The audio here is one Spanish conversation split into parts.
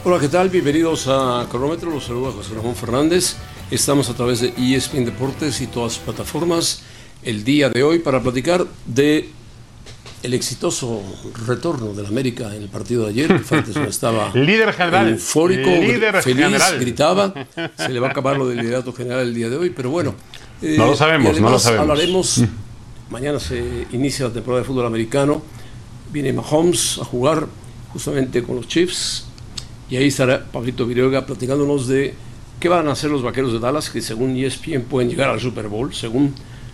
Hola, ¿qué tal? Bienvenidos a Cronómetro. Los saluda José Ramón Fernández. Estamos a través de ESPN Deportes y todas sus plataformas el día de hoy para platicar de el exitoso retorno del América en el partido de ayer. Faitelson estaba líder general, eufórico, líder feliz, general. Gritaba. Se le va a acabar lo del liderato general el día de hoy, pero bueno. No lo sabemos, no lo sabemos. Hablaremos, mañana se inicia la temporada de fútbol americano. Viene Mahomes a jugar justamente con los Chiefs. Y ahí estará Pablito Viruega platicándonos de qué van a hacer los Vaqueros de Dallas, que según ESPN pueden llegar al Super Bowl, según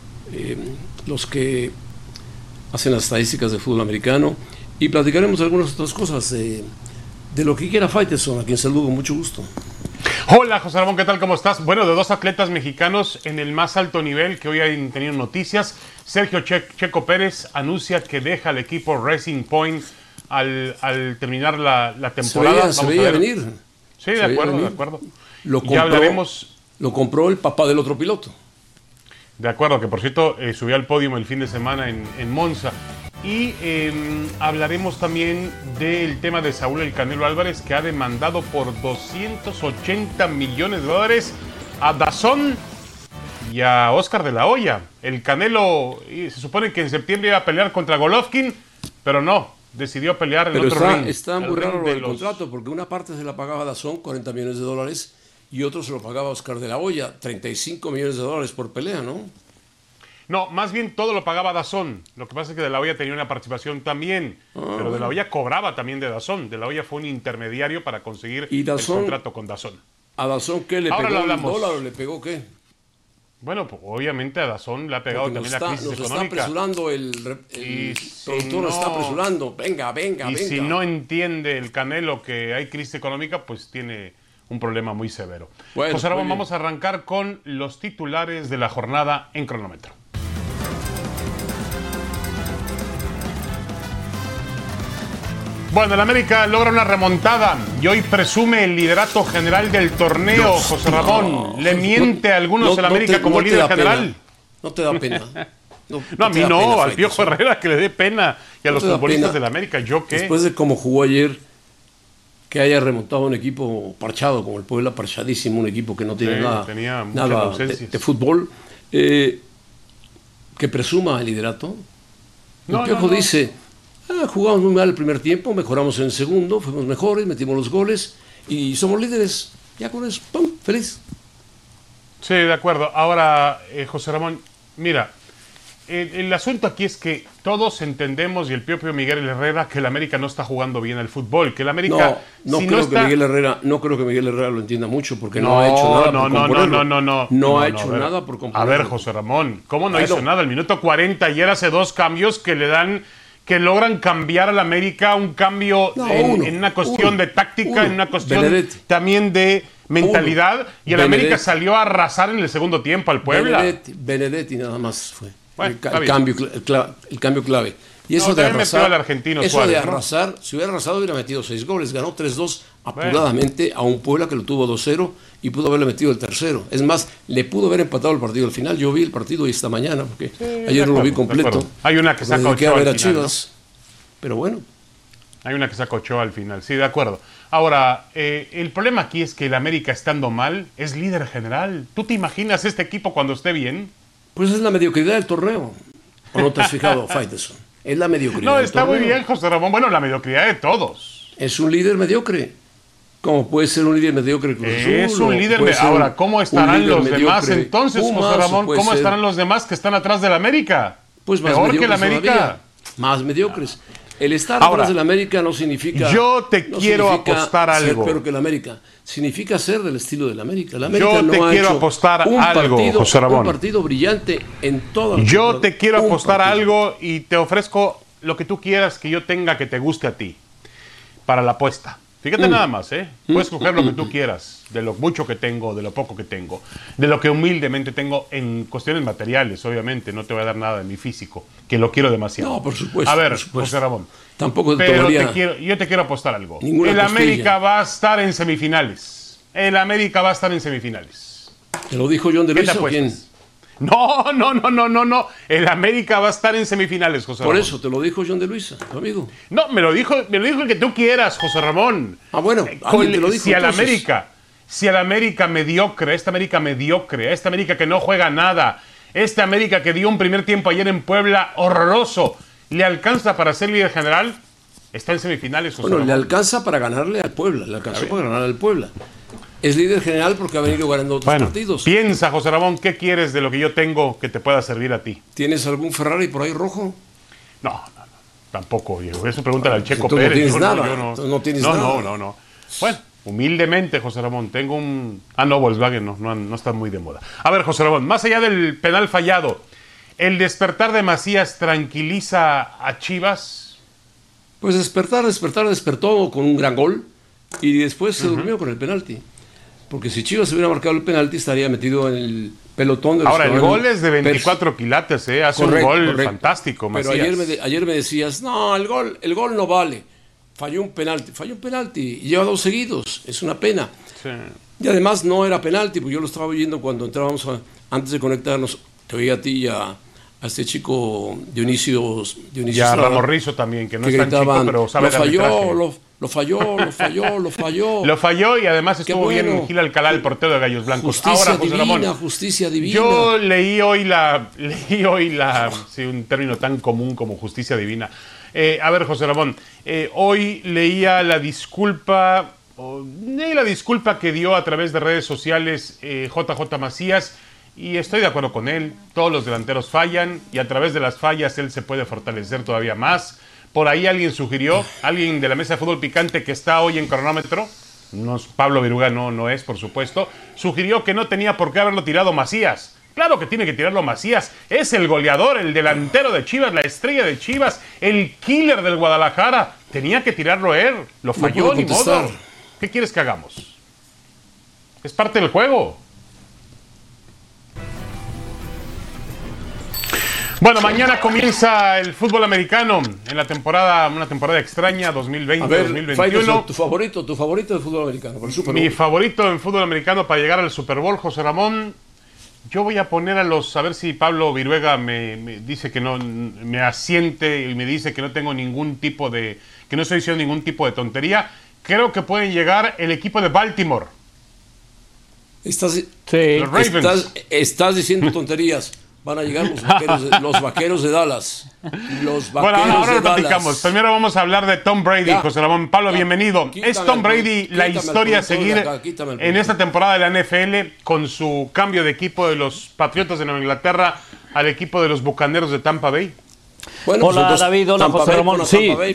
los que hacen las estadísticas de fútbol americano. Y platicaremos de algunas otras cosas, de lo que quiera Faitelson, a quien saludo con mucho gusto. Hola, José Ramón, ¿qué tal? ¿Cómo estás? Bueno, de dos atletas mexicanos en el más alto nivel que hoy han tenido noticias. Sergio Checo Pérez anuncia que deja el equipo Racing Point al terminar la temporada. Se veía venir. Sí, de acuerdo. Lo compró el papá del otro piloto. De acuerdo, que por cierto subió al podio el fin de semana en Monza. Y hablaremos también del tema de Saúl El Canelo Álvarez, que ha demandado por $280 millones a DAZN y a Oscar de la Hoya. El Canelo se supone que en septiembre iba a pelear contra Golovkin, pero no. Decidió pelear en otro ring. Está muy raro lo del contrato, porque una parte se la pagaba DAZN, $40 millones, y otro se lo pagaba Oscar de la Hoya, $35 millones por pelea, ¿no? No, más bien todo lo pagaba DAZN. Lo que pasa es que De la Hoya tenía una participación también, pero De la Hoya cobraba también de DAZN. De la Hoya fue un intermediario para conseguir el contrato con DAZN. ¿A DAZN qué le pegó? ¿El dólar o le pegó qué? Bueno, pues obviamente a DAZN le ha pegado también la crisis económica. Está apresurando el productor, está apresurando. Venga. Si no entiende el Canelo que hay crisis económica, pues tiene un problema muy severo. Bueno, José Ramón, vamos a arrancar con los titulares de la jornada en cronómetro. Bueno, el América logra una remontada y hoy presume el liderato general del torneo. José Ramón, ¿le miente a algunos del América como líder general? No te da pena. No, a mí no, al Piojo Herrera que le dé pena y a los futbolistas del América. ¿Yo qué? Después de cómo jugó ayer, que haya remontado un equipo parchado como el Puebla, parchadísimo, un equipo que no tiene nada de fútbol, que presuma el liderato. El Piojo dice... jugamos muy mal el primer tiempo, mejoramos en el segundo, fuimos mejores, metimos los goles y somos líderes. Ya con eso, ¡pum!, feliz. Sí, de acuerdo. Ahora, José Ramón, mira, el asunto aquí es que todos entendemos, y el propio Miguel Herrera, que el América no está jugando bien al fútbol, que el América... No creo que Miguel Herrera lo entienda mucho, porque no ha hecho nada por componerlo. No ha hecho nada por componerlo. A ver, José Ramón, ¿cómo no hizo nada? El minuto 40 y él hace dos cambios que logran cambiar al América, un cambio en una cuestión de táctica, en una cuestión también de mentalidad, y el América salió a arrasar en el segundo tiempo al Puebla. Benedetti nada más fue bueno, el cambio clave. Y eso de arrasar, si hubiera arrasado hubiera metido 6 goles, ganó 3-2 apuradamente a un Puebla que lo tuvo 2-0 y pudo haberle metido el tercero. Es más, le pudo haber empatado el partido al final. Yo vi el partido esta mañana, porque ayer no lo vi completo. Hay una que saca Ochoa al final, Chivas, ¿no? Pero bueno. Hay una que saca Ochoa al final, sí, de acuerdo. Ahora, el problema aquí es que el América, estando mal, es líder general. ¿Tú te imaginas este equipo cuando esté bien? Pues es la mediocridad del torneo. ¿O no te has fijado, Faitelson? Es la mediocridad. No, está muy bien, José Ramón. Bueno, la mediocridad de todos. Es un líder mediocre. ¿Cómo puede ser un líder mediocre Cruz Azul? Es un líder mediocre. Ahora, ¿cómo estarán los demás entonces, José Ramón? ¿Cómo estarán los demás que están atrás del América? Pues más peor que el América. Todavía. Más mediocres. El estar atrás del América no significa... Yo te quiero apostar algo. Ser peor que el América. Significa ser del estilo del América. El América yo te quiero apostar algo, José Ramón. Un partido brillante en todo. Yo te quiero apostar algo y te ofrezco lo que tú quieras que yo tenga que te guste a ti para la apuesta. Fíjate nada más, puedes coger lo que tú quieras, de lo mucho que tengo, de lo poco que tengo, de lo que humildemente tengo en cuestiones materiales, obviamente. No te voy a dar nada de mi físico, que lo quiero demasiado. No, por supuesto. A ver, José Ramón. Tampoco te pero yo te quiero apostar algo. El América va a estar en semifinales. El América va a estar en semifinales. ¿Te lo dijo John de Luisa o quién? No. El América va a estar en semifinales, José Ramón. Por eso te lo dijo John de Luisa, tu amigo. No, me lo dijo el que tú quieras, José Ramón. Ah, bueno, alguien te lo dijo. Si al América mediocre, esta América que no juega nada, esta América que dio un primer tiempo ayer en Puebla horroroso, le alcanza para ser líder general, está en semifinales, José Ramón. Le alcanza para ganarle al Puebla, Es líder general porque ha venido ganando otros partidos. Piensa, José Ramón, ¿qué quieres de lo que yo tengo que te pueda servir a ti? ¿Tienes algún Ferrari por ahí rojo? No, tampoco, Diego. Eso pregúntale al Checo Tú Pérez. No tienes nada. No tienes nada. No. Bueno, humildemente, José Ramón, tengo un... no, Volkswagen no está muy de moda. A ver, José Ramón, más allá del penal fallado, ¿el despertar de Macías tranquiliza a Chivas? Pues despertó con un gran gol y después se durmió con el penalti. Porque si Chivas hubiera marcado el penalti, estaría metido en el pelotón de los... Ahora, el gol es de 24 quilates, hace un gol fantástico, Macías. Pero ayer me decías, no, el gol no vale. Falló un penalti y lleva 2 seguidos, es una pena. Sí. Y además no era penalti, porque yo lo estaba oyendo cuando entrábamos, antes de conectarnos, te veía a ti y a este chico Dionisio y a Ramos Rizzo también, que no es tan chico, pero sabe de arbitraje. Lo falló. Lo falló y además estuvo bien Gil Alcalá, el portero de Gallos Blancos. Justicia divina. Yo leí hoy un término tan común como justicia divina. A ver, José Ramón, hoy leía la disculpa que dio a través de redes sociales JJ Macías, y estoy de acuerdo con él. Todos los delanteros fallan y a través de las fallas él se puede fortalecer todavía más. Por ahí alguien de la mesa de fútbol picante que está hoy en cronómetro, Pablo Viruga no es, por supuesto, sugirió que no tenía por qué haberlo tirado Macías. Claro que tiene que tirarlo Macías. Es el goleador, el delantero de Chivas, la estrella de Chivas, el killer del Guadalajara. Tenía que tirarlo él. Lo falló, ni modo. ¿Qué quieres que hagamos? Es parte del juego. Bueno, mañana comienza el fútbol americano en una temporada extraña, 2020-2021. Tu favorito del fútbol americano, por el Super Bowl. Mi favorito en fútbol americano para llegar al Super Bowl, José Ramón. Yo voy a poner a ver si Pablo Viruega me dice que no, me asiente y me dice que no tengo que no estoy diciendo ningún tipo de tontería. Creo que pueden llegar el equipo de Baltimore. Los Ravens. Estás diciendo tonterías. Van a llegar los vaqueros de Dallas. Bueno, ahora lo platicamos. Primero vamos a hablar de Tom Brady, José Ramón. Pablo, bienvenido. ¿Es Tom Brady la historia a seguir en esta temporada de la NFL con su cambio de equipo de los Patriotas de Nueva Inglaterra al equipo de los Bucaneros de Tampa Bay? Bueno, hola David, hola José Ramón.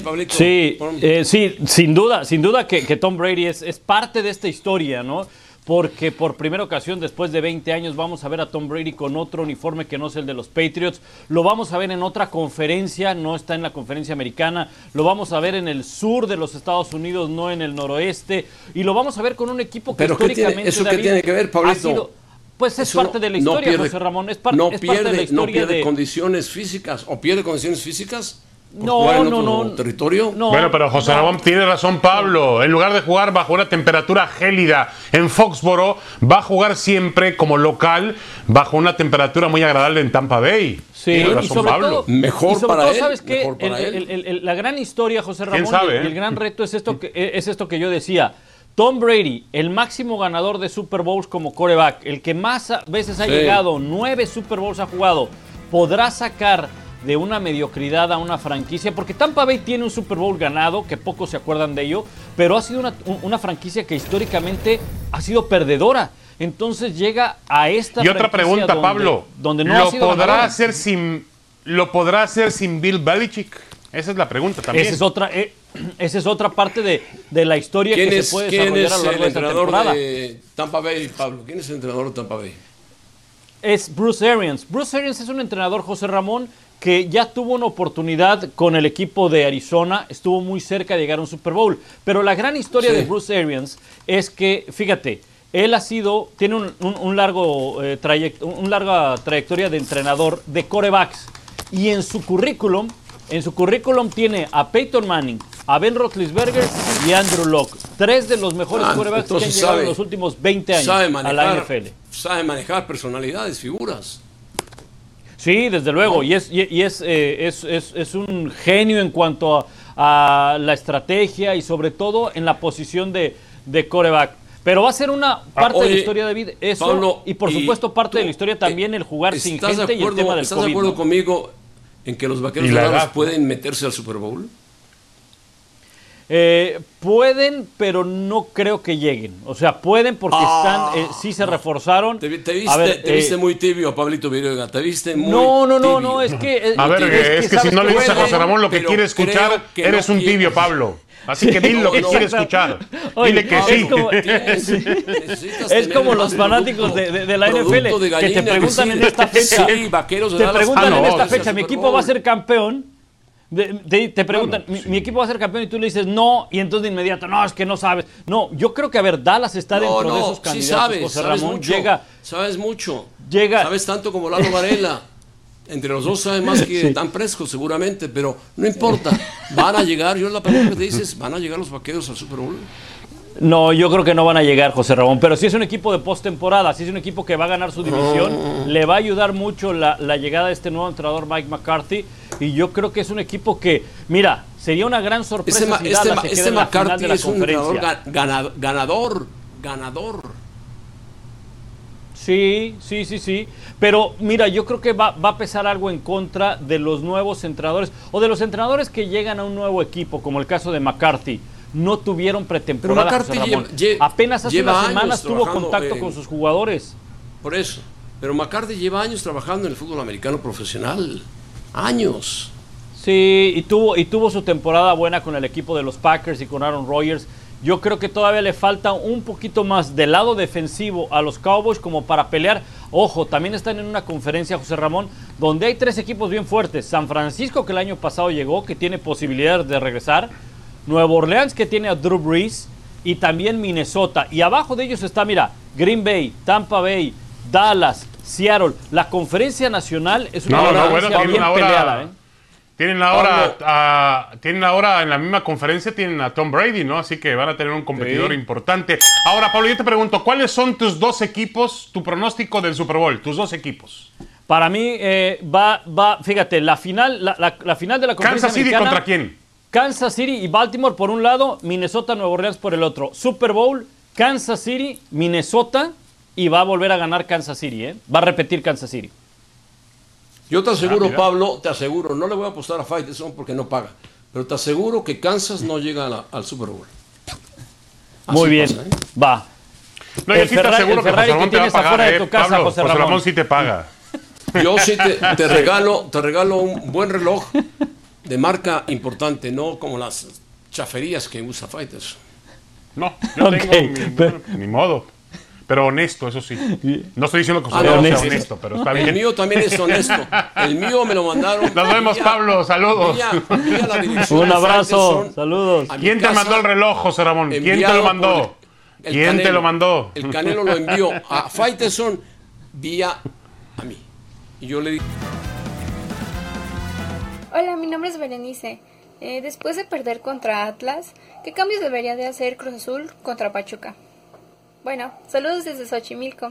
Sí, sin duda que Tom Brady es parte de esta historia, ¿no? Porque por primera ocasión, después de 20 años, vamos a ver a Tom Brady con otro uniforme que no es el de los Patriots. Lo vamos a ver en otra conferencia, no está en la conferencia americana. Lo vamos a ver en el sur de los Estados Unidos, no en el noroeste. Y lo vamos a ver con un equipo que históricamente... ¿Eso qué tiene que ver, Pablito? Pues es parte de la historia, José Ramón. Es parte de la historia. ¿No pierde condiciones físicas? ¿O pierde condiciones físicas? No. ¿Territorio? No, bueno, pero José Ramón tiene razón, Pablo. En lugar de jugar bajo una temperatura gélida en Foxboro, va a jugar siempre como local bajo una temperatura muy agradable en Tampa Bay. Sí, tiene razón, Pablo. Todo, mejor para él. ¿Sabes qué? La gran historia, José Ramón, y el gran reto es esto que yo decía. Tom Brady, el máximo ganador de Super Bowls como quarterback, el que más veces ha llegado, 9 Super Bowls ha jugado, podrá sacar de una mediocridad a una franquicia, porque Tampa Bay tiene un Super Bowl ganado, que pocos se acuerdan de ello, pero ha sido una franquicia que históricamente ha sido perdedora. Entonces llega a esta y otra pregunta, Pablo, donde no ha sido podrá hacer ¿lo podrá hacer sin Bill Belichick? Esa es la pregunta también. Esa es otra parte de la historia que se puede desarrollar a lo largo de esta temporada. ¿Quién es el entrenador de Tampa Bay, Pablo? ¿Quién es el entrenador de Tampa Bay? Es Bruce Arians. Bruce Arians es un entrenador, José Ramón, que ya tuvo una oportunidad con el equipo de Arizona, estuvo muy cerca de llegar a un Super Bowl. Pero la gran historia de Bruce Arians es que, fíjate, él tiene una larga trayectoria de entrenador de quarterbacks. Y en su currículum tiene a Peyton Manning, a Ben Roethlisberger y a Andrew Luck. 3 de los mejores quarterbacks que han llegado en los últimos 20 años a la NFL. Sabe manejar personalidades, figuras. Sí, desde luego, es un genio en cuanto a la estrategia y sobre todo en la posición de quarterback. Pero va a ser una parte de la historia de David, eso, Pablo, y por supuesto parte de la historia también el jugar sin gente y el tema del ¿Estás COVID, de acuerdo ¿no? conmigo en que los Vaqueros de Dallas pueden meterse al Super Bowl? Pueden, pero no creo que lleguen. O sea, pueden porque sí se reforzaron. Te viste muy tibio, Pablito Viruega. Te viste muy tibio. No, es que... es que si no le dices a José Ramón lo que quiere escuchar, eres un tibio, Pablo. Así que dile lo que quiere escuchar. Dile que sí. Es como los fanáticos de la NFL que te preguntan en esta fecha. Sí, Vaqueros de te Dallas. preguntan en esta fecha, mi equipo va a ser campeón. Te preguntan, mi equipo va a ser campeón y tú le dices no, y entonces de inmediato, no, es que no sabes. No, yo creo que, a ver, Dallas está dentro de esos candidatos. Sí José Ramón mucho, llega. Sabes mucho. Llega. Sabes tanto como Lalo Varela. Entre los dos saben más que Dan Prescott seguramente, pero no importa. Van a llegar, yo la pregunta que te dices, ¿van a llegar los Vaqueros al Super Bowl? No, yo creo que no van a llegar, José Ramón, pero si es un equipo de postemporada, si es un equipo que va a ganar su división, le va a ayudar mucho la llegada de este nuevo entrenador Mike McCarthy, y yo creo que es un equipo que, mira, sería una gran sorpresa si Dallas se queda en la final de la conferencia. Ganador. Sí, pero mira, yo creo que va a pesar algo en contra de los nuevos entrenadores, o de los entrenadores que llegan a un nuevo equipo, como el caso de McCarthy. No tuvieron pretemporada, José Ramón. Apenas hace unas semanas tuvo contacto con sus jugadores. Por eso. Pero McCarthy lleva años trabajando en el fútbol americano profesional. Años. Sí, y tuvo su temporada buena con el equipo de los Packers y con Aaron Rodgers. Yo creo que todavía le falta un poquito más del lado defensivo a los Cowboys como para pelear. Ojo, también están en una conferencia, José Ramón, donde hay 3 equipos bien fuertes. San Francisco, que el año pasado llegó, que tiene posibilidades de regresar. Nueva Orleans, que tiene a Drew Brees. Y también Minnesota. Y abajo de ellos está, mira, Green Bay, Tampa Bay, Dallas, Seattle. La conferencia nacional es una conferencia bien peleada, ¿eh? Tienen ahora en la misma conferencia tienen a Tom Brady, ¿no? Así que van a tener un competidor importante. Ahora, Pablo, yo te pregunto, ¿cuáles son tus 2 equipos, tu pronóstico del Super Bowl? Tus 2 equipos. Para mí fíjate, la final de la conferencia Kansas City americana, ¿contra quién? Kansas City y Baltimore por un lado, Minnesota, Nueva Orleans por el otro. Super Bowl, Kansas City, Minnesota, y va a volver a ganar Kansas City, ¿eh? Va a repetir Kansas City. Yo te aseguro, Pablo, no le voy a apostar a Faitelson porque no paga, pero te aseguro que Kansas no llega al Super Bowl. Muy Así bien, pasa, ¿eh? va. No, yo sí te aseguro que José Ramón te va a pagar, de tu casa, Pablo, José Ramón sí te paga. Yo sí te regalo un buen reloj de marca importante, no como las chaferías que usa Faitelson. No, yo tengo ni modo. Pero honesto, eso sí. No estoy diciendo que sea honesto, pero está bien. El mío también es honesto. El mío me lo mandaron. Nos vemos, Pablo. Saludos. Vía la dirección. Un abrazo. Saludos. ¿Quién te mandó el reloj, José Ramón? ¿Quién te lo mandó? ¿Quién te lo mandó? El Canelo lo envió a Faitelson vía a mí. Y yo le dije... Hola, mi nombre es Berenice. Después de perder contra Atlas, ¿qué cambios debería de hacer Cruz Azul contra Pachuca? Bueno, saludos desde Xochimilco.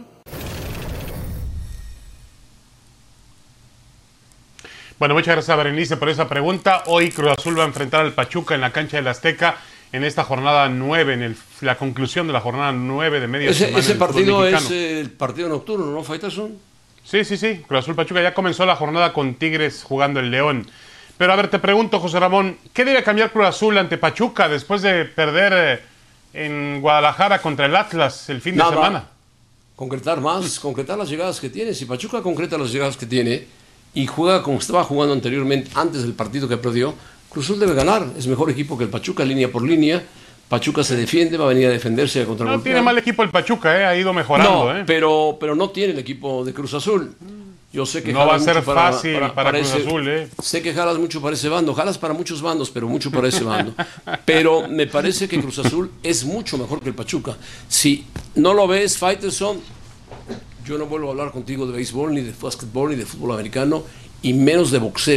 Bueno, muchas gracias, Berenice, por esa pregunta. Hoy Cruz Azul va a enfrentar al Pachuca en la cancha del Azteca en esta jornada 9, en la conclusión de la jornada 9 de media semana. Ese partido es el partido nocturno, ¿no, Faitelson? Sí. Cruz Azul Pachuca ya comenzó la jornada con Tigres jugando el León. Pero a ver, te pregunto, José Ramón, ¿qué debe cambiar Cruz Azul ante Pachuca después de perder en Guadalajara contra el Atlas el fin de semana? Concretar las llegadas que tiene. Si Pachuca concreta las llegadas que tiene y juega como estaba jugando anteriormente, antes del partido que perdió, Cruz Azul debe ganar. Es mejor equipo que el Pachuca, línea por línea. Pachuca se defiende, va a venir a defenderse, a contragolpear. No tiene mal equipo el Pachuca, ha ido mejorando. No, pero no tiene el equipo de Cruz Azul. Yo sé que no va a ser fácil para Cruz Azul, Sé que jalas mucho para ese bando, jalas para muchos bandos, pero mucho para ese bando. Pero me parece que Cruz Azul es mucho mejor que el Pachuca. Si no lo ves, Faitelson, yo no vuelvo a hablar contigo de béisbol, ni de básquetbol, ni de fútbol americano, y menos de boxeo.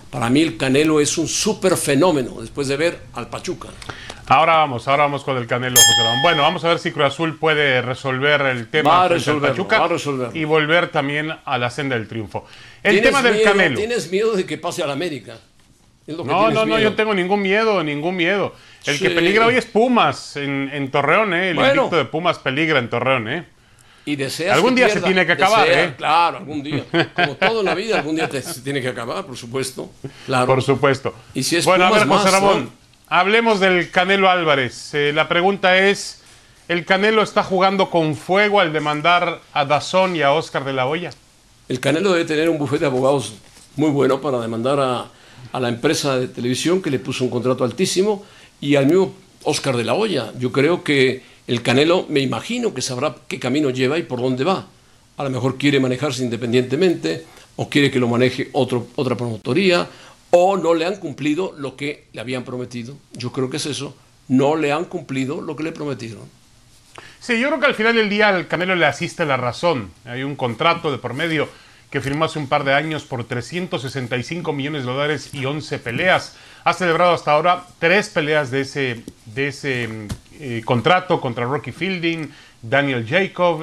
Para mí el Canelo es un súper fenómeno después de ver al Pachuca. Ahora vamos con el Canelo, José Ramón. Bueno, vamos a ver si Cruz Azul puede resolver el tema del Pachuca y volver también a la senda del triunfo. El tema del Canelo. ¿Tienes miedo de que pase al América? No, yo no tengo ningún miedo. El que peligra hoy es Pumas en Torreón, El invicto de Pumas peligra en Torreón, Y deseas algún día se tiene que acabar, Claro, algún día. Como todo en la vida, algún día se tiene que acabar, por supuesto. Claro. Por supuesto. Y si es bueno, Pumas a ver, José Ramón, ¿no? Hablemos del Canelo Álvarez. La pregunta es, ¿el Canelo está jugando con fuego al demandar a DAZN y a Oscar de la Hoya? El Canelo debe tener un bufete de abogados muy bueno para demandar a la empresa de televisión que le puso un contrato altísimo y al mismo Oscar de la Hoya. Yo creo que el Canelo, me imagino que sabrá qué camino lleva y por dónde va. A lo mejor quiere manejarse independientemente o quiere que lo maneje otra promotoría o no le han cumplido lo que le habían prometido. Yo creo que es eso. No le han cumplido lo que le prometieron. Sí, yo creo que al final del día al Canelo le asiste la razón. Hay un contrato de por medio que firmó hace un par de años por $365 millones y 11 peleas. Ha celebrado hasta ahora 3 peleas de ese contrato contra Rocky Fielding, Daniel Jacob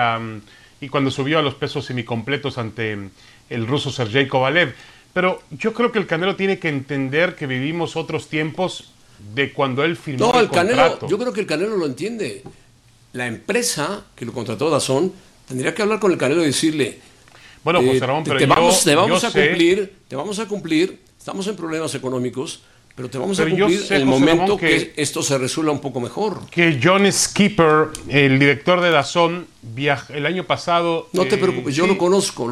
y cuando subió a los pesos semicompletos ante el ruso Sergey Kovalev. Pero yo creo que el Canelo tiene que entender que vivimos otros tiempos de cuando él firmó el contrato. Canelo, yo creo que el Canelo lo entiende. La empresa que lo contrató DAZN tendría que hablar con el Canelo y decirle: bueno, José Ramón, pero te vamos a cumplir, estamos en problemas económicos, pero te vamos a cumplir en el momento que esto se resuelva un poco mejor. Que John Skipper, el director de DAZN, el año pasado... No te preocupes, yo lo conozco.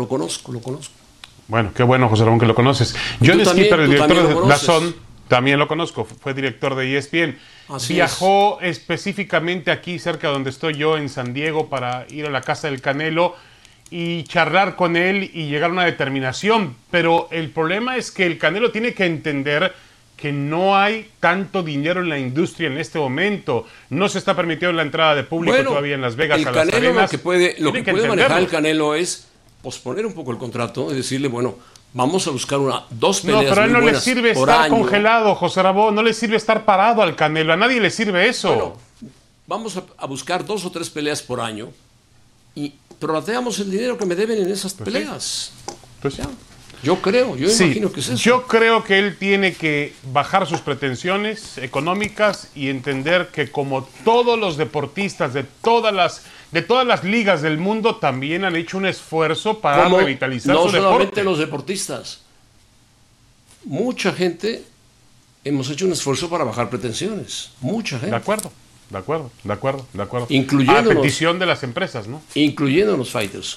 Bueno, qué bueno, José Ramón, que lo conoces. John Skipper, el director de DAZN, también lo conozco, fue director de ESPN. Viajó específicamente aquí, cerca de donde estoy yo, en San Diego, para ir a la casa del Canelo y charlar con él y llegar a una determinación. Pero el problema es que el Canelo tiene que entender que no hay tanto dinero en la industria en este momento. No se está permitiendo la entrada de público todavía en Las Vegas a las arenas. Lo que puede manejar el Canelo es posponer un poco el contrato y decirle, bueno, vamos a buscar 2 peleas. No, pero a él no le sirve estar año. Congelado, José Ramón, no le sirve estar parado al Canelo, a nadie le sirve eso. Bueno, vamos a buscar 2 o 3 peleas por año y prorrateamos el dinero que me deben en esas peleas. Pues ya. Yo imagino que es eso. Yo creo que él tiene que bajar sus pretensiones económicas y entender que como todos los deportistas de todas las ligas del mundo también han hecho un esfuerzo para revitalizar su deporte. No solamente los deportistas. Mucha gente hemos hecho un esfuerzo para bajar pretensiones. Mucha gente. De acuerdo. Incluyéndonos. A petición de las empresas, ¿no? Incluyendo los fighters.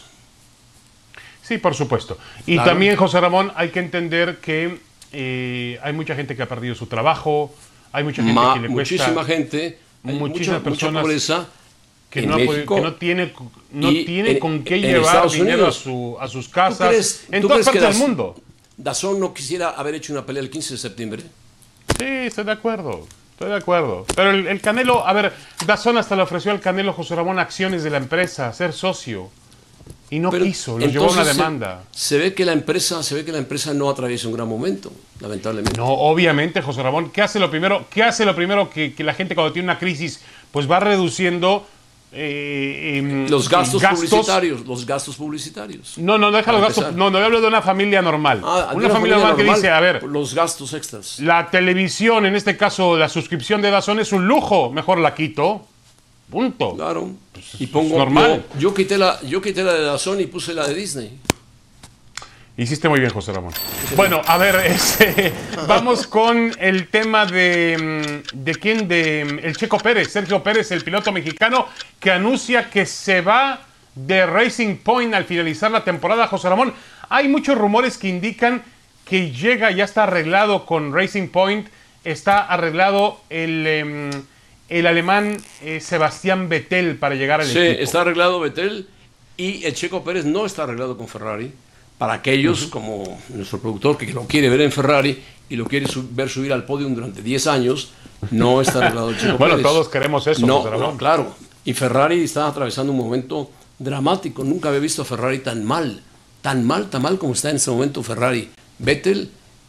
Sí, por supuesto. Y también, José Ramón, hay que entender que hay mucha gente que ha perdido su trabajo, hay mucha gente que le cuesta... Muchísima gente, muchísimas personas mucha pobreza que no tiene con qué llevar dinero a sus casas en todas partes del mundo. ¿DAZN no quisiera haber hecho una pelea el 15 de septiembre? Sí, estoy de acuerdo. Pero el Canelo, a ver, DAZN hasta le ofreció al Canelo, José Ramón, acciones de la empresa, ser socio. Y no quiso, lo llevó a una demanda. Se ve que la empresa no atraviesa un gran momento, lamentablemente. No, obviamente, José Ramón. ¿Qué hace lo primero que la gente cuando tiene una crisis pues va reduciendo los gastos publicitarios? No, deja los gastos. No, yo hablo de una familia normal. Una familia normal que dice, a ver, los gastos extras. La televisión, en este caso la suscripción de DAZN es un lujo, mejor la quito. Punto. Claro. Y pongo normal. Yo quité la de DAZN y puse la de Disney. Hiciste muy bien, José Ramón. Bueno, a ver, vamos con el tema de quién, el Checo Pérez, Sergio Pérez, el piloto mexicano, que anuncia que se va de Racing Point al finalizar la temporada, José Ramón. Hay muchos rumores que indican que ya está arreglado con Racing Point, está arreglado el alemán Sebastián Vettel para llegar al equipo. Sí, está arreglado Vettel y el Checo Pérez no está arreglado con Ferrari. Para aquellos como nuestro productor que lo quiere ver en Ferrari y lo quiere ver subir al podio durante 10 años, no está arreglado el Checo Pérez. Bueno, todos queremos eso. No, claro. Y Ferrari está atravesando un momento dramático. Nunca había visto a Ferrari tan mal como está en ese momento Ferrari. Vettel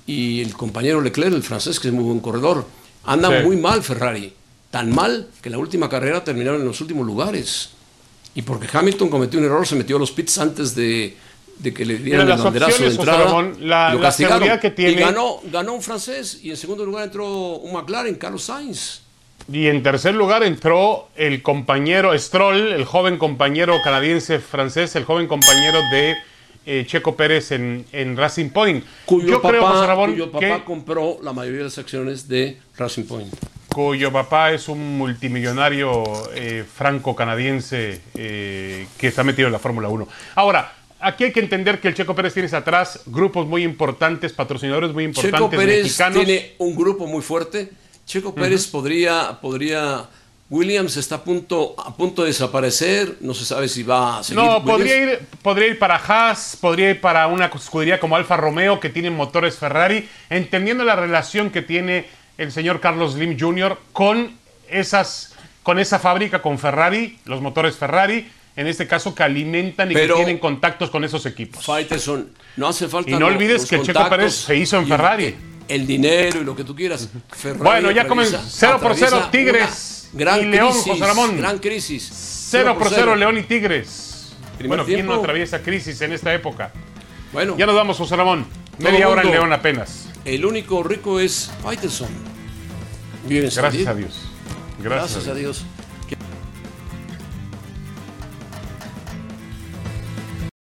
y el compañero Leclerc, el francés, que es muy buen corredor. Anda Sí. muy mal Ferrari, tan mal que la última carrera terminaron en los últimos lugares. Y porque Hamilton cometió un error, se metió a los pits antes de que le dieran Mira, el las banderazo de opciones, José entrada. Ramón, la lo castigaron. seguridad que tiene- Y ganó un francés, y en segundo lugar entró un McLaren, Carlos Sainz. Y en tercer lugar entró el compañero Stroll, el joven compañero canadiense-francés, el joven compañero de Checo Pérez en Racing Point. Cuyo Creo, José Ramón, papá que compró la mayoría de las acciones de Racing Point. cuyo papá es un multimillonario franco-canadiense que está metido en la Fórmula 1. Ahora, aquí hay que entender que el Checo Pérez tiene atrás grupos muy importantes, patrocinadores muy importantes, Checo Pérez mexicanos. tiene un grupo muy fuerte. Checo Pérez podría Williams está a punto de desaparecer, no se sabe si va a seguir. No, Williams. podría ir para Haas, podría ir para una escudería como Alfa Romeo, que tienen motores Ferrari, entendiendo la relación que tiene el señor Carlos Slim Jr. con esa fábrica, con Ferrari, los motores Ferrari, en este caso que alimentan y Pero- que tienen contactos con esos equipos. Faitelson, no hace falta. Y no olvides los que Checo contactos Pérez se hizo en y Ferrari. El dinero y lo que tú quieras. Ferrari Bueno, ya comen atraviesa- 0-0 atraviesa Tigres una gran y León, crisis, José Ramón. Gran crisis. 0-0 León y Tigres. Primer Bueno, ¿quién no tiempo. atraviesa crisis en esta época? Bueno, Ya nos vamos, José Ramón. Todo Media hora en mundo. León apenas. el único rico es Faitelson. Vive en San Gracias Diego. a Dios. Gracias a Dios.